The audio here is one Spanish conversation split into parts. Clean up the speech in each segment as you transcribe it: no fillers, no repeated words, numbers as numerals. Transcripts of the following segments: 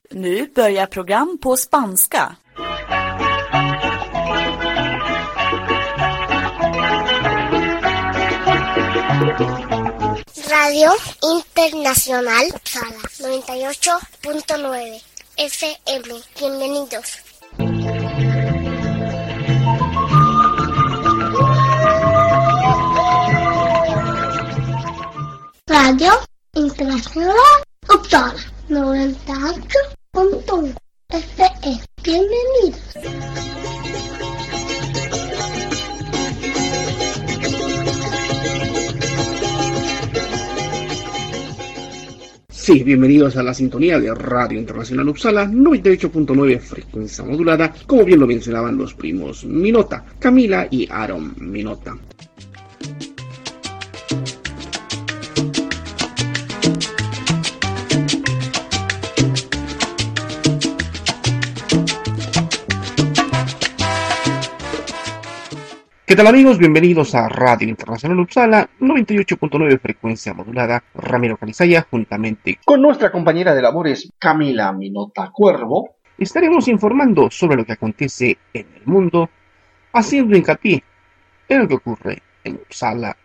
Nu börjar program på spanska. Radio Internacional Uppsala 98.9 FM. Bienvenidos. Radio Internacional Uppsala 98.1 FM. Bienvenidos. Sí, bienvenidos a la sintonía de Radio Internacional Uppsala 98.9 frecuencia modulada, como bien lo mencionaban los primos Minota, Camila y Aaron Minota. ¿Qué tal amigos? Bienvenidos a Radio Internacional Uppsala 98.9 frecuencia modulada. Ramiro Calizaya, juntamente con nuestra compañera de labores Camila Minota Cuervo, estaremos informando sobre lo que acontece en el mundo, haciendo hincapié en lo que ocurre en Uppsala.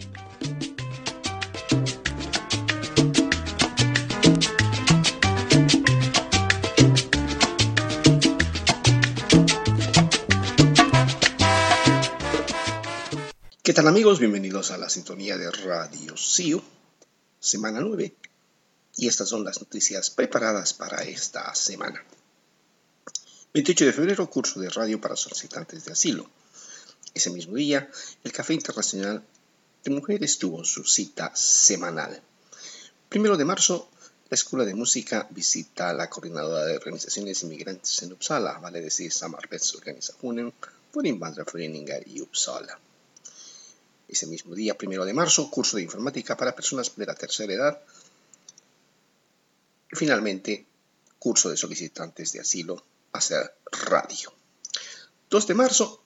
¿Qué tal amigos? Bienvenidos a la sintonía de Radio SIU, semana 9, y estas son las noticias preparadas para esta semana. 28 de febrero, curso de radio para solicitantes de asilo. Ese mismo día, el Café Internacional de Mujeres tuvo su cita semanal. 1 de marzo, la Escuela de Música visita a la Coordinadora de Organizaciones Inmigrantes en Uppsala, vale decir Samarbetsorganisationen för Invandrarföreningar i Uppsala. Ese mismo día, 1 de marzo, curso de informática para personas de la tercera edad. Y finalmente, curso de solicitantes de asilo hacia radio. 2 de marzo,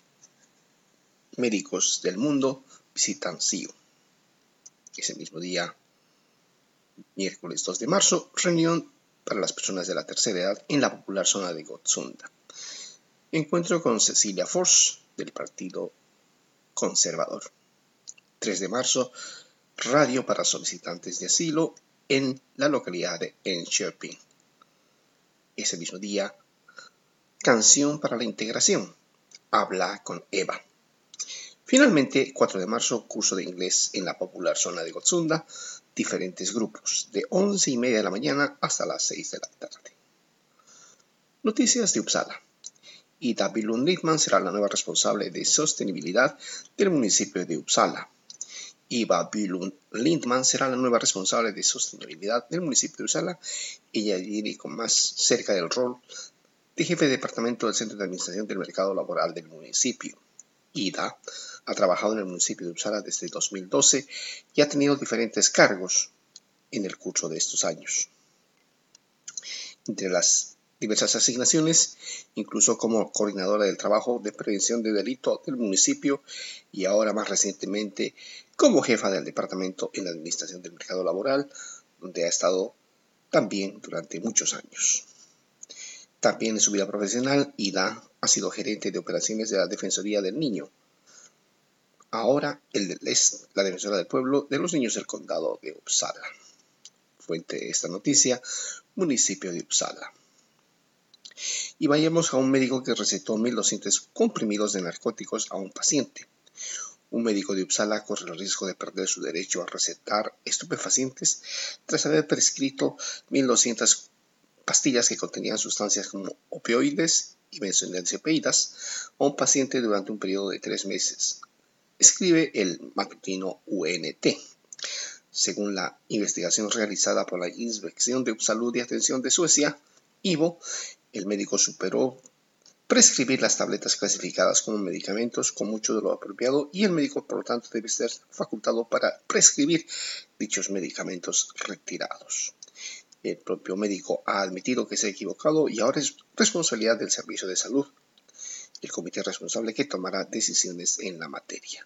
médicos del mundo visitan SIU. Ese mismo día, miércoles 2 de marzo, reunión para las personas de la tercera edad en la popular zona de Gottsunda. Encuentro con Cecilia Fors del Partido Conservador. 3 de marzo, radio para solicitantes de asilo en la localidad de Enköping. Ese mismo día, canción para la integración, habla con Eva. Finalmente, 4 de marzo, curso de inglés en la popular zona de Gottsunda, diferentes grupos, de 11:30 de la mañana hasta las 6 de la tarde. Noticias de Uppsala. Ida Bylund-Lindman será la nueva responsable de sostenibilidad del municipio de Uppsala. Ida Bylund-Lindman será la nueva responsable de sostenibilidad del municipio de Uppsala. Ella viene con más cerca del rol de jefe de departamento del Centro de Administración del Mercado Laboral del municipio. Ida ha trabajado en el municipio de Uppsala desde 2012 y ha tenido diferentes cargos en el curso de estos años. Entre las diversas asignaciones, incluso como coordinadora del trabajo de prevención de delito del municipio y ahora más recientemente como jefa del departamento en la administración del mercado laboral, donde ha estado también durante muchos años. También en su vida profesional, Ida ha sido gerente de operaciones de la Defensoría del Niño. Ahora es la defensora del pueblo de los niños del condado de Uppsala. Fuente de esta noticia, municipio de Uppsala. Y vayamos a un médico que recetó 1.200 comprimidos de narcóticos a un paciente. Un médico de Uppsala corre el riesgo de perder su derecho a recetar estupefacientes tras haber prescrito 1.200 pastillas que contenían sustancias como opioides y benzodiazepinas a un paciente durante un periodo de 3 meses, escribe el matutino UNT. Según la investigación realizada por la Inspección de Salud y Atención de Suecia, IVO, el médico superó prescribir las tabletas clasificadas como medicamentos con mucho de lo apropiado y el médico, por lo tanto, debe ser facultado para prescribir dichos medicamentos retirados. El propio médico ha admitido que se ha equivocado y ahora es responsabilidad del Servicio de Salud, el comité responsable que tomará decisiones en la materia.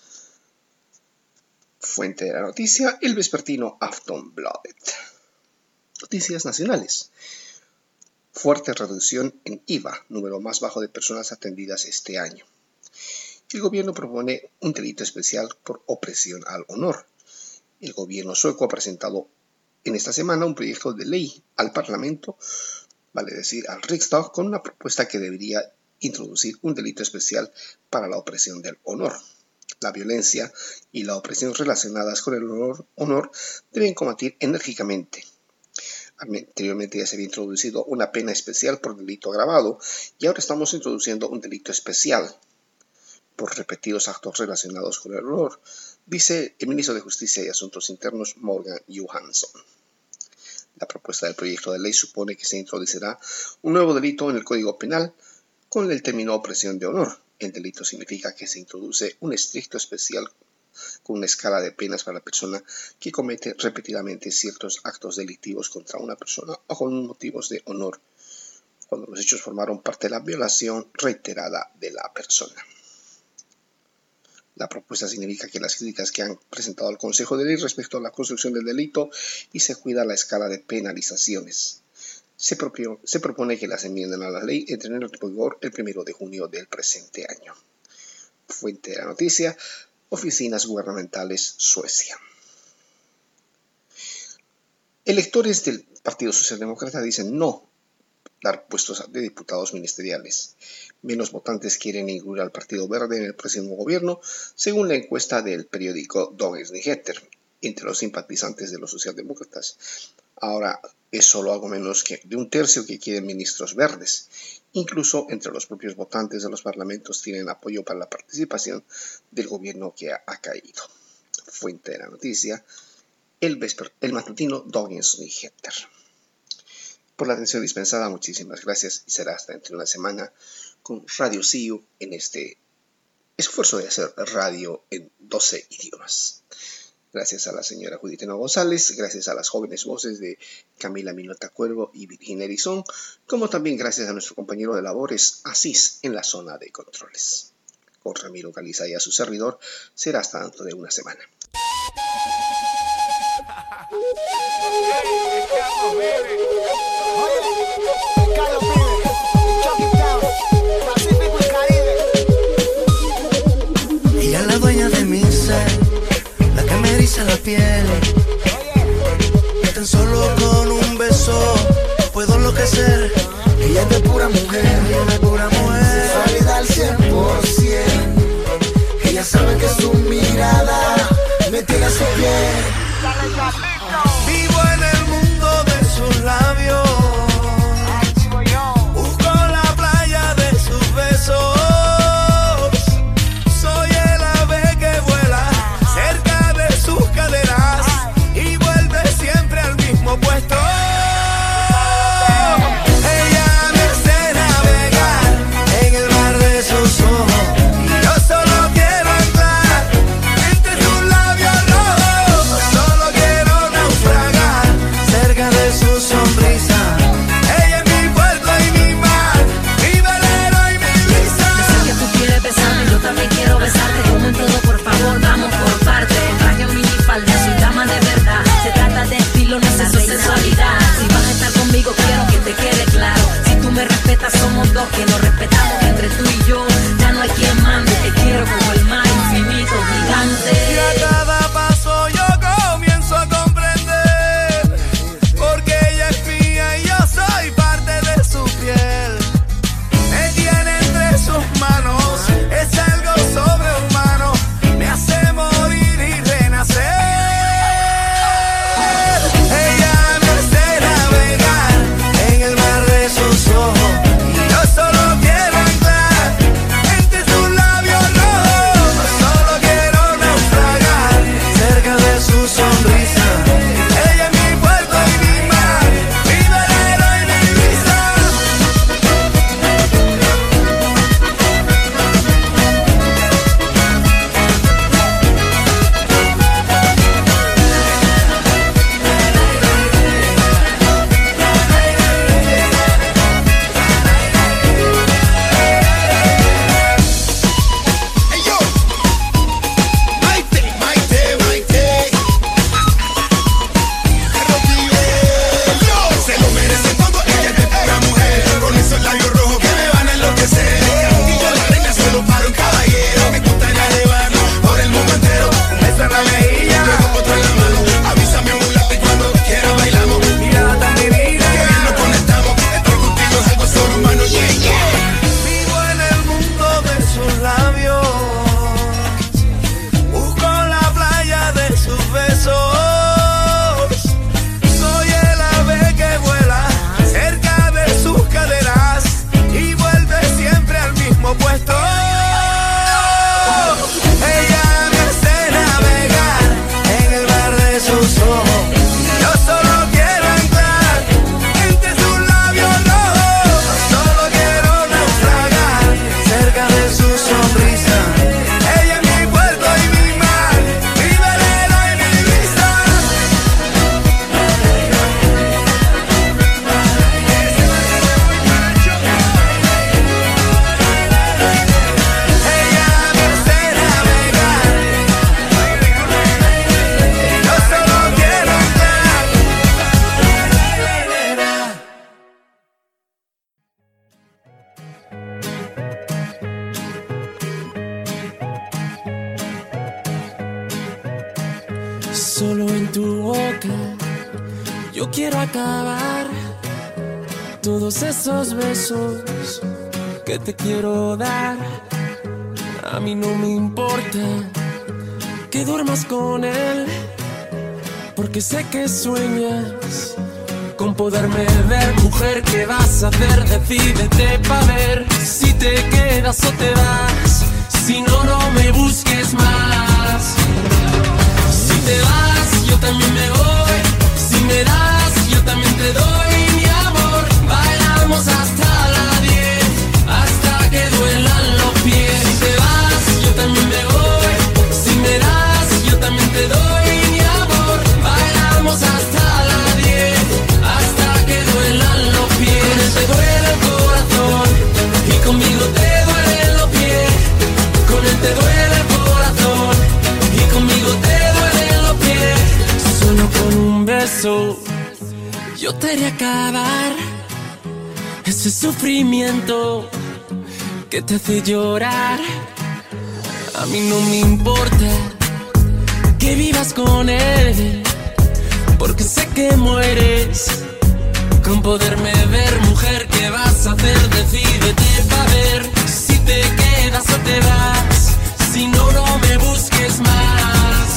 Fuente de la noticia, el vespertino Aftonbladet. Noticias nacionales. fuerte reducción en IVA, número más bajo de personas atendidas este año. El gobierno propone un delito especial por opresión al honor. El gobierno sueco ha presentado en esta semana un proyecto de ley al Parlamento, vale decir al Riksdag, con una propuesta que debería introducir un delito especial para la opresión del honor. La violencia y la opresión relacionadas con el honor deben combatir enérgicamente. Anteriormente ya se había introducido una pena especial por delito agravado y ahora estamos introduciendo un delito especial por repetidos actos relacionados con el honor, dice el ministro de Justicia y Asuntos Internos Morgan Johansson. La propuesta del proyecto de ley supone que se introducirá un nuevo delito en el Código Penal con el término opresión de honor. El delito significa que se introduce un estricto especial con una escala de penas para la persona que comete repetidamente ciertos actos delictivos contra una persona o con motivos de honor, cuando los hechos formaron parte de la violación reiterada de la persona. La propuesta significa que las críticas que han presentado al Consejo de Ley respecto a la construcción del delito y se cuida la escala de penalizaciones. Se propone que las enmiendas a la ley entren en vigor el 1 de junio del presente año. Fuente de la noticia: Oficinas Gubernamentales, Suecia. Electores del Partido Socialdemócrata dicen no dar puestos de diputados ministeriales. Menos votantes quieren incluir al Partido Verde en el próximo gobierno, según la encuesta del periódico Dagens Nyheter, entre los simpatizantes de los socialdemócratas. Ahora es solo algo menos que de un tercio que quieren ministros verdes. Incluso entre los propios votantes de los parlamentos tienen apoyo para la participación del gobierno que ha caído. Fuente de la noticia: el matutino Dagens Nyheter. Por la atención dispensada, muchísimas gracias y será hasta dentro de una semana con Radio CIU en este esfuerzo de hacer radio en 12 idiomas. Gracias a la señora Judith González, gracias a las jóvenes voces de Camila Minota Cuervo y Virginia Erizón, como también gracias a nuestro compañero de labores Asís en la zona de controles. Con Ramiro Galiza y a su servidor, será hasta dentro de una semana. Ella es la dueña de mi ser, la que me eriza la piel. Y tan solo con un beso puedo enloquecer. Ella es de pura mujer, ella es de pura mujer. Sexualidad al 100%. Ella sabe que su mirada me tiene a su piel. Vivo en el mundo de sus labios. Busco la playa de sus besos. Soy el ave que vuela cerca de sus caderas y vuelve siempre al mismo puesto. Ella me tu boca. Yo quiero acabar todos esos besos que te quiero dar. A mí no me importa que duermas con él, porque sé que sueñas con poderme ver. Mujer, ¿qué vas a hacer? Decídete pa' ver si te quedas o te vas. Si no, no me busques más. Si te vas, yo también me voy. Si me das, yo también te doy mi amor. Bailamos hasta las 10, hasta que duelan los pies. Si te vas, yo también me voy. Si me das, yo también te doy mi amor. Bailamos hasta las 10, hasta que duelan los pies. Con él te duele el corazón y conmigo te duelen los pies. Con él te duele el corazón y conmigo te duelen los pies. Solo con un beso yo te haré acabar ese sufrimiento que te hace llorar. A mí no me importa que vivas con él, porque sé que mueres con poderme ver. Mujer, ¿qué vas a hacer? Decídete pa' ver si te quedas o te vas. Si no, no me busques más.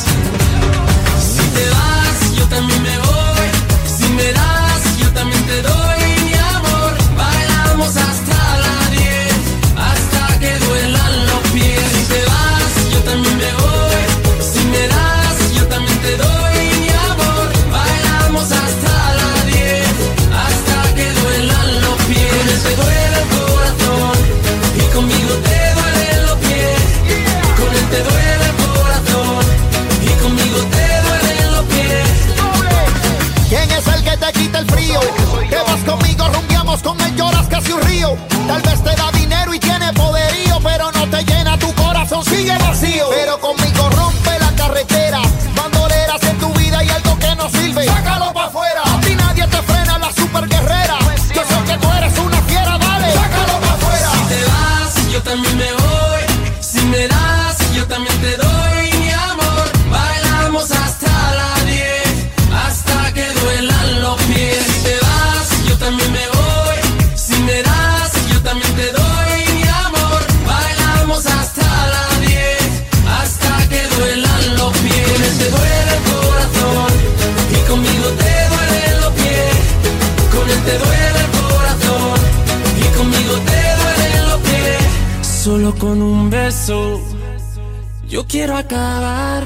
Si te vas, yo también me voy. Si me das, yo también te doy mi amor. Bailamos hasta las 10, hasta que duelan los pies. Si te vas, yo también me voy. Si me das, yo también te doy mi amor. Bailamos hasta las 10, hasta que duelan los pies. Con él te duele el corazón y conmigo te duelen los pies. Con él te duele el corazón y conmigo te duelen los pies. ¿Quién es el que te quita el frío? Que vas conmigo, rumbiamos con él, lloras casi un río. Tal vez te da dinero y tiene poderío, pero no te llena, tu corazón sigue vacío. Pero conmigo rompe la carretera, bandoleras en tu vida y algo que no sirve, sácalo pa' afuera. A ti nadie te frena, la super guerrera. Yo sé que tú eres una fiera, dale, sácalo pa' afuera. Si te vas, yo también me voy. Si me das, yo también te doy mi amor. Bailamos hasta las 10, hasta que duelan los pies. Si te vas, yo también me voy. Si me das, yo también te doy mi amor. Bailamos hasta las 10, hasta que duelan los pies. Con él te duele el corazón y conmigo te duelen los pies. Con él te duele el corazón y conmigo te duelen los pies. Solo con un beso yo quiero acabar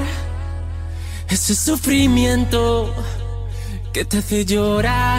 ese sufrimiento que te hace llorar.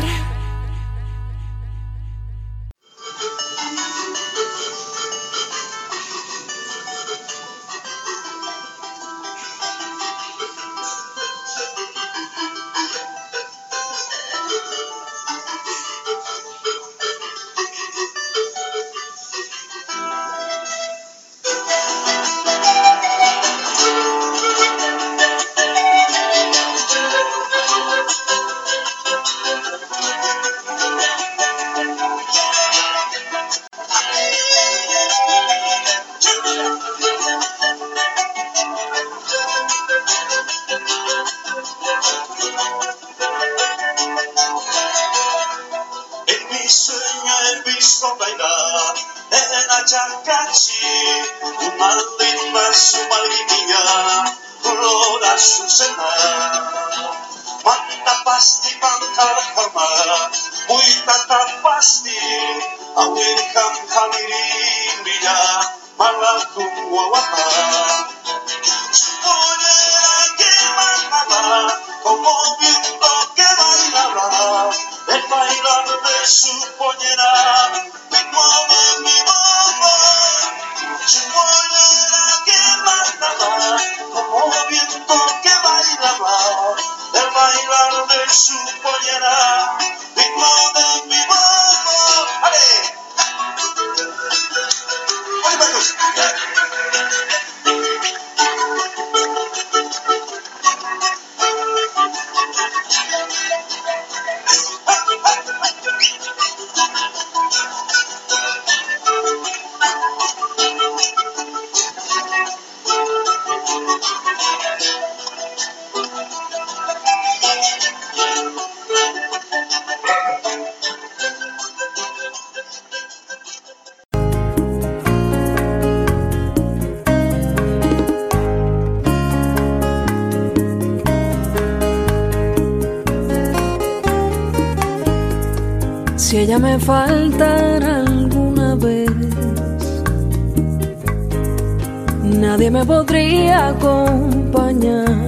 ella me faltara alguna vez, nadie me podría acompañar,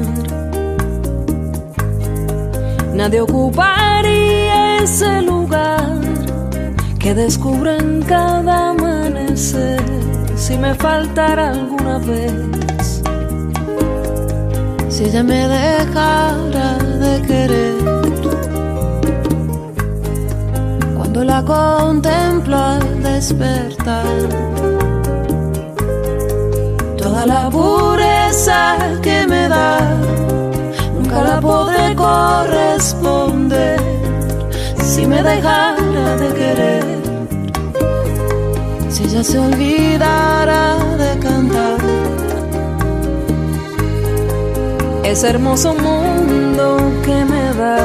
nadie ocuparía ese lugar que descubro en cada amanecer. Si me faltara alguna vez, si ella me dejara de querer, cuando la contemplo al despertar, toda la pureza que me da nunca la podré corresponder. Si me dejara de querer, si ella se olvidara de cantar, ese hermoso mundo que me da,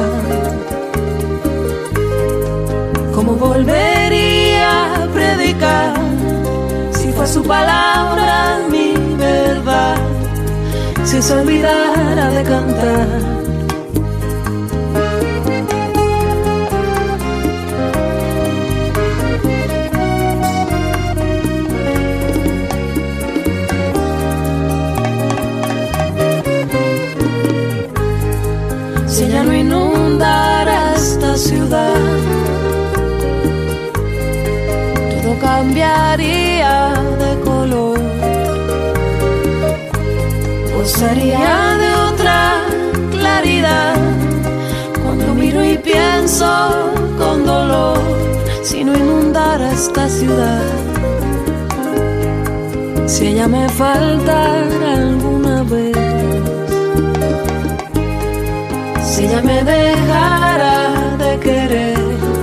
¿cómo volvería a predicar si fue su palabra mi verdad? Si se olvidara de cantar. Si ella no inundara esta ciudad, todo cambiaría de color, gozaría de otra claridad. Cuando miro y pienso con dolor, si no inundara esta ciudad, si ella me faltara alguna vez, si ella me dejara de querer,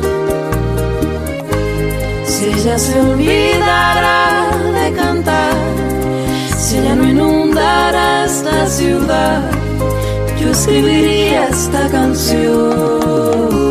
si ella se olvidara de cantar, si ella no inundara esta ciudad, yo escribiría esta canción.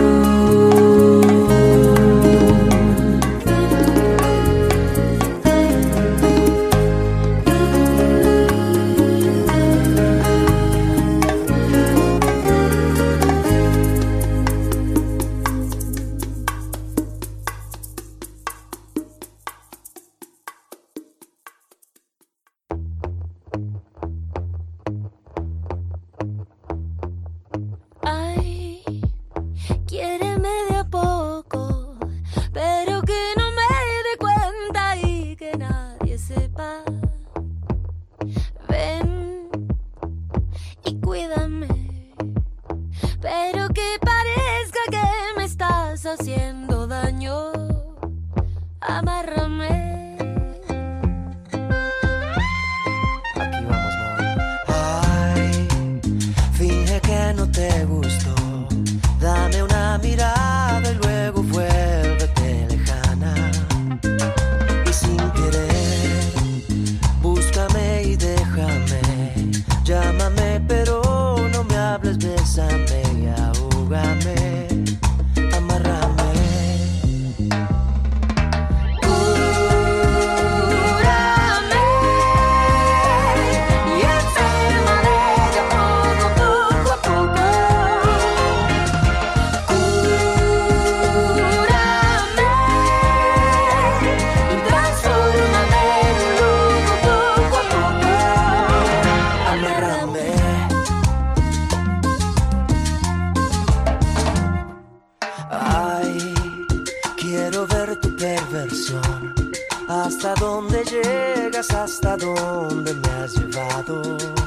Hasta dónde llegas, hasta dónde me has llevado.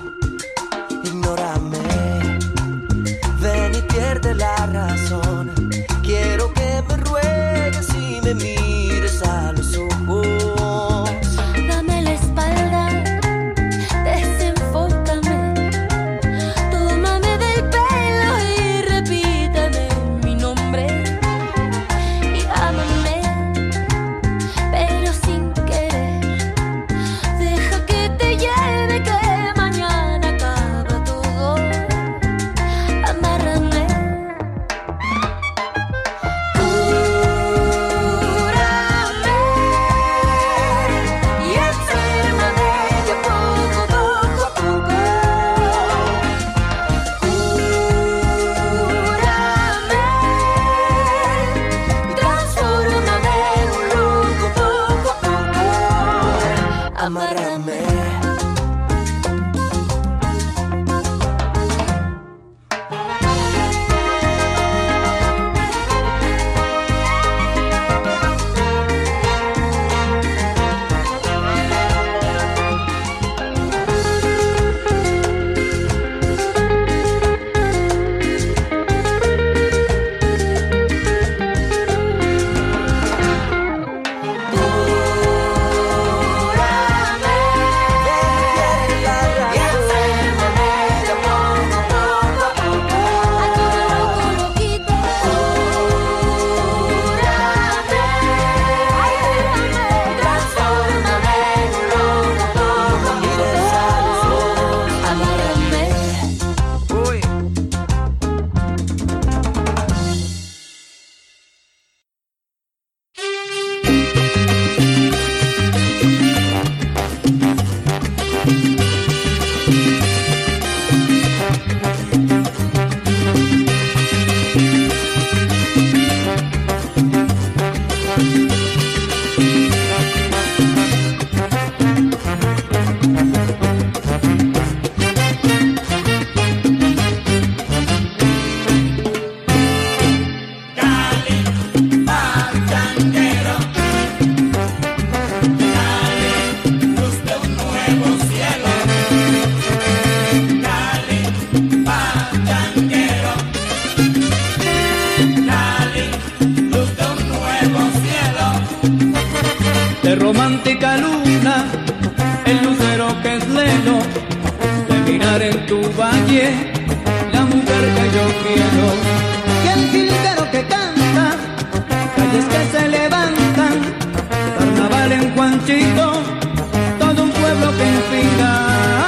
Ignórame, ven y pierde la razón. Quiero que me ruegues y me mires a los ojos. Dame la espalda, desenfócame, tómame del pelo y repítame mi nombre. Y ámame, pero sin querer. Deja que te lleve, que mañana acaba todo. Amárrame. Cúrame. luna, el lucero que es leno, de mirar en tu valle, la mujer que yo quiero. Y el jilguero que canta, calles que se levantan, carnaval en Juanchito, todo un pueblo que inspira.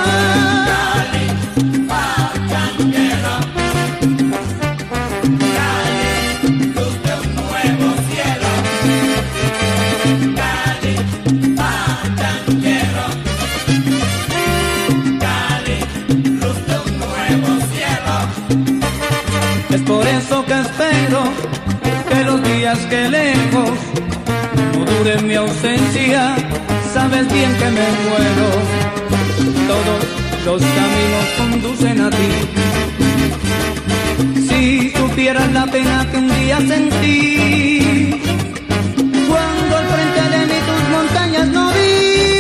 Es por eso que espero que los días que lejos no duren mi ausencia. Sabes bien que me muero, todos los caminos conducen a ti. Si supieras la pena que un día sentí, cuando al frente de mí tus montañas no vi.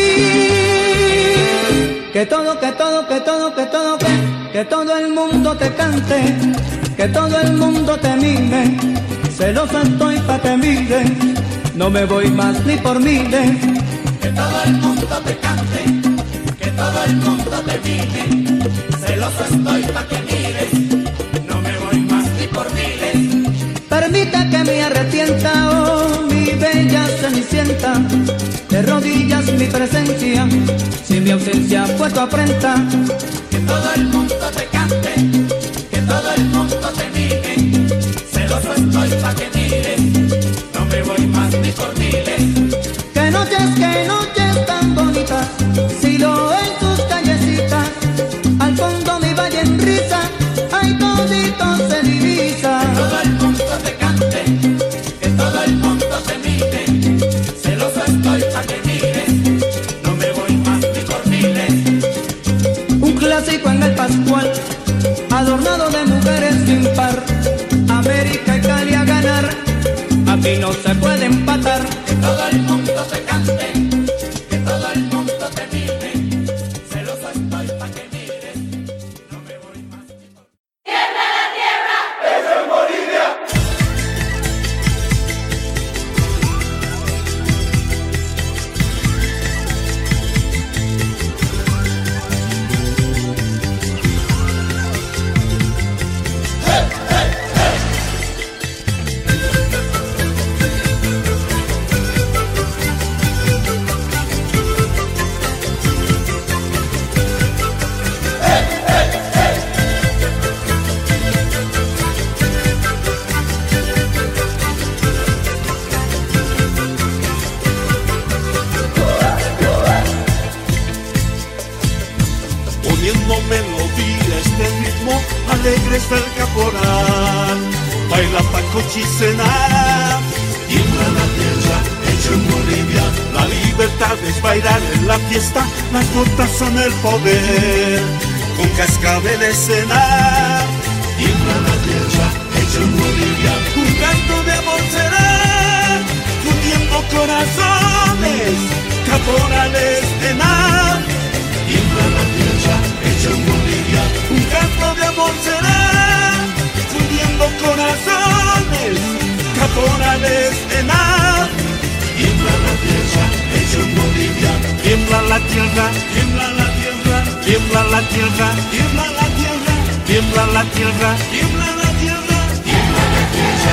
Que todo, que todo, que todo, que todo, que todo el mundo te cante, que todo el mundo te mire, celoso estoy pa' que mire, no me voy más ni por miles. Que todo el mundo te cante, que todo el mundo te mire, celoso estoy pa' que mires, no me voy más ni por miles. Permita que me arrepienta, oh mi bella cenicienta, de rodillas mi presencia, si mi ausencia fue tu afrenta. Que todo el mundo te cante, que todo el mundo te mire, celoso estoy pa' que mires, no me voy más ni por miles. Que noches tan bonitas, sigo en tus callecitas, al fondo mi valle en risa, ay todito se divisa. Que todo el mundo te cante, que todo el mundo te mire, celoso estoy pa' que mires, no me voy más ni por miles. Un clásico en el Pascual, adornado de mujeres sin par, América y Cali a ganar, aquí no se puede empatar. Que todo el mundo te cante, que todo el mundo te mire, celoso estoy pa' que mires, no me voy más ni por... ¡Tiembla la tierra! ¡Eso es Bolivia! Poniendo melodía este ritmo alegre está el caporal, baila Paco Chisena. Tiembla la tierra, hecho en Bolivia, la libertad es bailar en la fiesta, las notas son el poder, con cascabel escena. Tiembla la tierra, hecho en Bolivia, un canto de amor será, fundiendo corazones, caporales de nada. Tiembla la tierra, hecho en Bolivia, un canto de amor será, fundiendo corazones, caporales de nada. Tiembla la tierra, hecho en Bolivia, tiembla la tierra, tiembla la tierra, tiembla la tierra, tiembla la tierra, tiembla la tierra, tiembla la tierra, tiembla la tierra.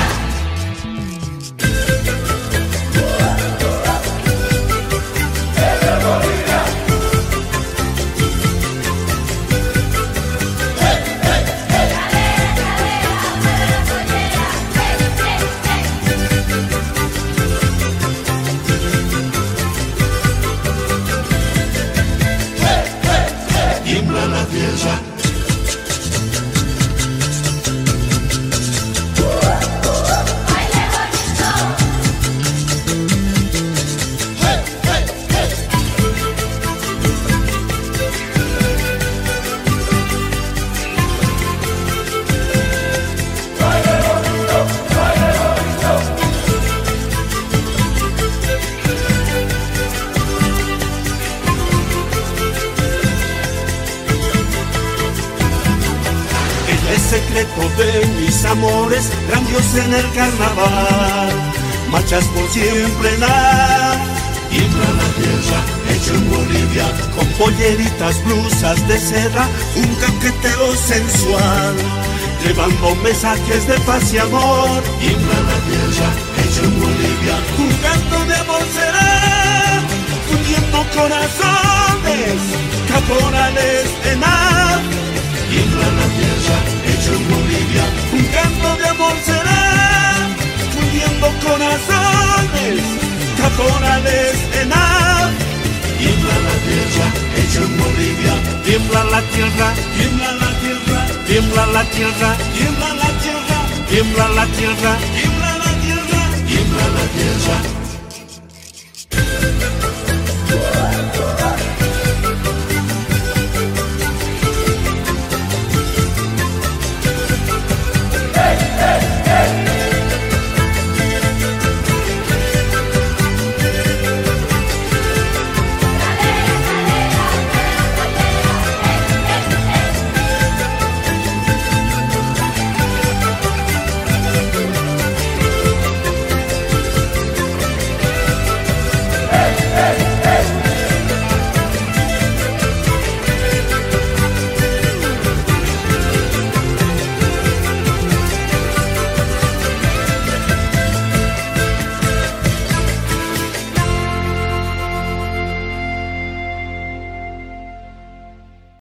Tiembla la tierra. Secreto de mis amores, grandios en el carnaval, marchas por siempre la. Tiembla la tierra, hecho en Bolivia. Con polleritas, blusas de seda, un caqueteo sensual, llevando mensajes de paz y amor. Tiembla la tierra, hecho en Bolivia. Un canto de amor será, fundiendo corazones, caporales en ar. Tiembla la tierra, hecho en Bolivia. Un canto de amor será, fundiendo corazones, caporales en ar. Tiembla la tierra, hecho en Bolivia. Tiembla la tierra, tiembla la tierra, tiembla la tierra, tiembla la tierra, tiembla la tierra, tiembla